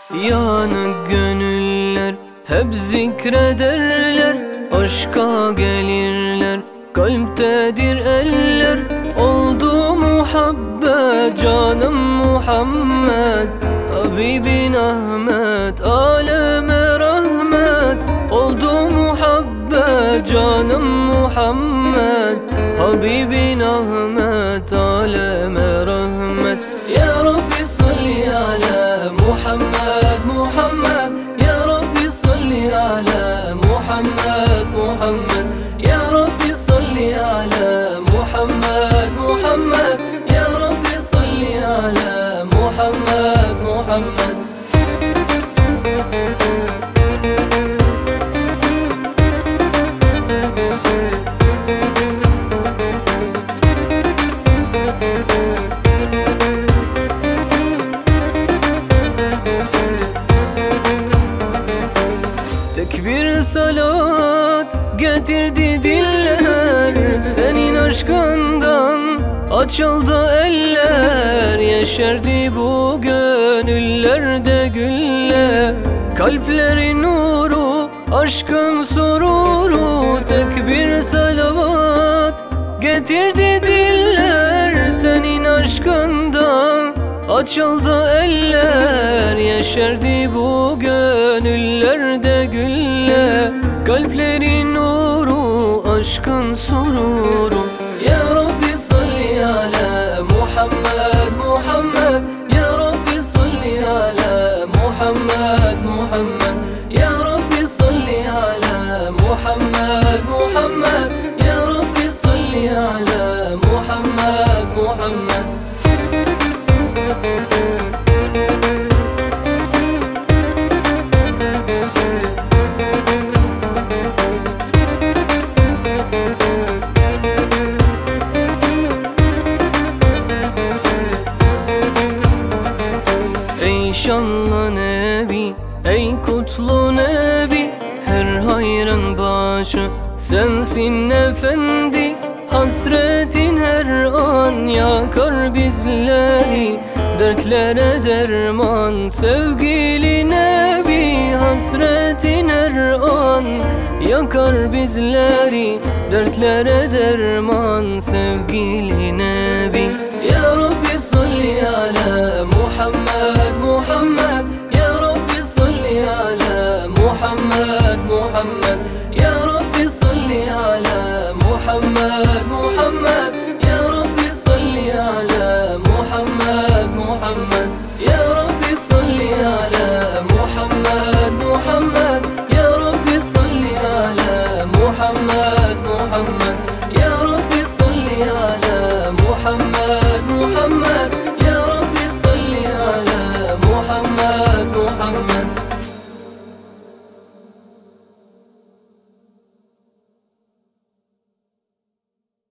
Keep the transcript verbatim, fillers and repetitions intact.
Yanık gönüller hep zikrederler, aşka gelirler, kalptedir eller. Oldu muhabbet canım Muhammed, Habibin Ahmet, aleme rahmet. Oldu muhabbet canım Muhammed, Habibin Ahmet, aleme rahmet. Ya Rabbi salli ala Muhammed, Muhammed. Ya Rabbi salli ala Muhammed, Muhammed. Ya Rabbi salli ala Muhammed, Muhammed. Ya Rabbi salli ala Muhammed, Muhammed. Tekbir salat getirdi diller, senin aşkından açıldı eller. Yeşerdi bu gönüllerde güller, kalplerin nuru, aşkın sururu. Tekbir salavat getirdi diller, senin aşkından açıldı eller. Yeşerdi bu gönüllerde güller, kalplerin nuru, aşkın sururu. Ya Rabbi salli ala Muhammed, Muhammed. Ya Rabbi salli ala Muhammed, Muhammed. Ya Rabbi salli ala Muhammed, Muhammed. Ya Rabbi salli ala Muhammed, Muhammed. Ey şanlı Nebi, ey kutlu Nebi, her hayran başı sensin efendi. Hasretin her an yakar bizleri, dertlere derman sevgili Nebi. Hasretin her an yakar bizleri, dertlere derman sevgili Nebi. Ya Rabbi salli ala Muhammed, Muhammed. Ya Rabbi salli ala Muhammed, Muhammed. Ya Rabbi salli ala Muhammed, Muhammed. Ya Rabbi salli ala Muhammed, Muhammed. Ya Rabbi salli ala Muhammed, Muhammed. Ya Rabbi salli ala Muhammed, Muhammed. Ya Rabbi salli ala Muhammed, Muhammed.